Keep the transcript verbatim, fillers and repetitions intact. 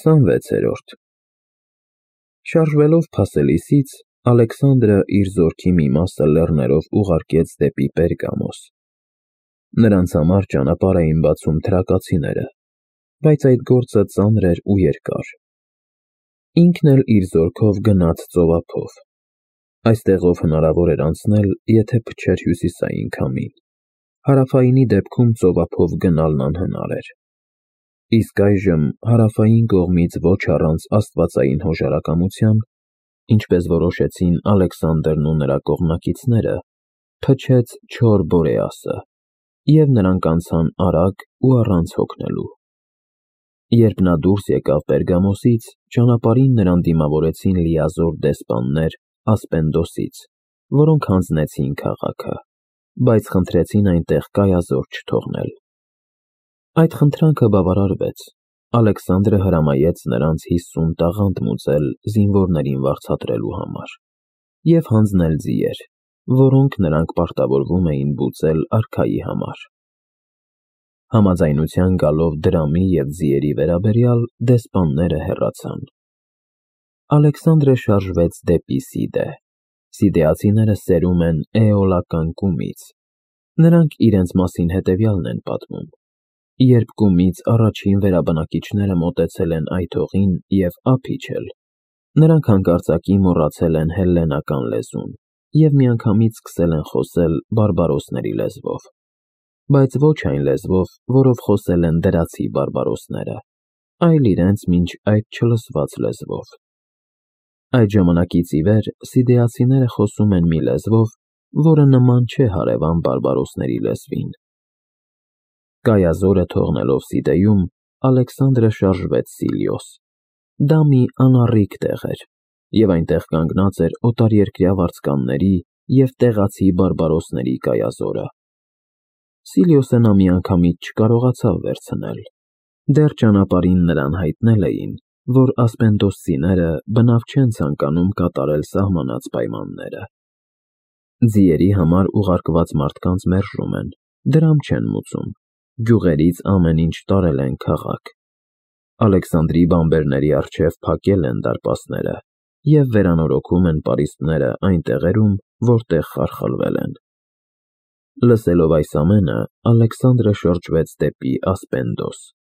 քսանվեցերորդ Շարժվելով Փասելիսից, Ալեքսանդրը իր զորքի մի մասը լեռներով ուղարկեց դեպի Պերգամոս։ Նրանց համար ճանապարհ էին բացում թրակացիները, բայց այդ գործը ծանր էր ու երկար։ Ինքն էլ իր զորքով գնաց ծովափով։ Այստեղով հնարավոր էր անցնել, եթե փչեր հյուսիսային քամին։ Հարավայինի դեպքում ծովափով գնալն անհնար էր։ Իսկ այժմ հարավային կողմից ոչ առանց աստվածային հոժարակամության, ինչպես որոշեցին Ալեքսանդրն ու նրա կողմնակիցները, փչեց չոր Բորեասը, և նրանք անցան արագ ու առանց հոգնելու։ Երբ նա դուրս եկավ Պերգամոսից, ճանապարհին նրան դիմավորեցին լիազոր դեսպաններ Ասպենդոսից, որոնք հանձնեցին քաղաքը, բայց խնդրեցին այնտեղ կայազոր չթողնել։ Այդ խնդրանքը բավարարվեց։ Ալեքսանդրը հրամայեց նրանց հիսուն տաղանդ մուծել զինվորներին վարձատրելու համար և հանձնել ձիեր, որոնք նրանք պարտավորվում էին բուծել արքայի համար։ Համաձայնության գալով դրամի և ձիերի վերաբերյալ, դեսպանները հեռացան։ Ալեքսանդրը շարժվեց դեպի Սիդե։ Սիդեացիները սերում են էոլական կումից։ Նրանք իրենց մասին հետևյալն են պատմում. երբ կումից առաջին վերաբնակիչները մոտեցել են այդ հողին և ափ իջել, նրանք հանկարծակի մոռացել են հելլենական լեզուն և միանգամից սկսել են խոսել բարբարոսների լեզվով, բայց ոչ այն լեզվով, որով խոսել են դրացի բարբարոսները, այլ իրենց մինչ այդ չլսված լեզվով։ Այդ ժամանակից ի վեր սիդեացիները խոսում են մի լեզվով, որը նման չէ հարևան բարբարոսների լեզվին։ Կայազորը թողնելով Սիդեում, Ալեքսանդրը շարժվեց Սիլիոս։ Դա մի անառիկ տեղ էր, և այնտեղ կանգնած էր օտարերկրյա վարձկանների և տեղացի բարբարոսների կայազորը։ Սիլիոսը նա միանգամից չկարողացավ վերցնել։ Դեռ ճանապարհին նրան հայտնել էին, որ ասպենդոսցիները բնավ չեն ցանկանում կատարել սահմանած պայմանները։ Ձիերի համար ուղարկված մարդկանց մերժում են, դրամ չեն մուծում, գյուղերից ամեն ինչ տարել են քաղաք։ Ալեքսանդրի բանբերների առջև փակել են դարպասները և վերանորոգում են պարիսպները այն տեղերում, որտեղ խարխլվել են։ Լսելով այս ամենը, Ալեքսանդրը շրջվեց դեպի Ասպենդոս։